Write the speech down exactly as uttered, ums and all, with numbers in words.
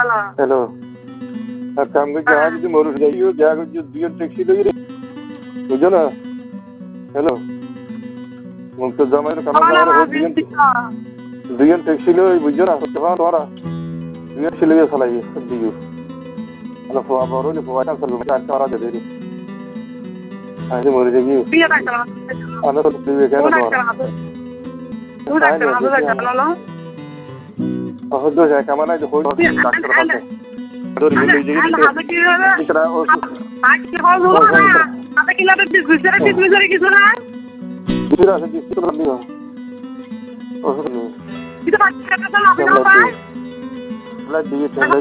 Hello আর কাম করে যা যদি মরুষ যাইও যা দুজন ট্যাক্সি লই রে বুঝছো না হ্যালো মুক্ত জামাইয়ের কাম দুজন দুজন ট্যাক্সি লই বুঝছো না তোরা দুজন ছেলে চালাই দিও হ্যালো ফোয়া বড় হলে ফোয়া কাম করবো আর তোরা দে দে আজ মরে যাবি আনা তো দিবে কেন তোরা Oh, do ya kamana jo hoy doctor passe. Ador gele je niitra o আজ কি হলো না আটা কি লাগে গুজরা কি গুজরা কিছু না গুজরা আছে কিছু তো নিও ও শুনো এটা বাচ্চা কথা না না পায় বলা দিয়ে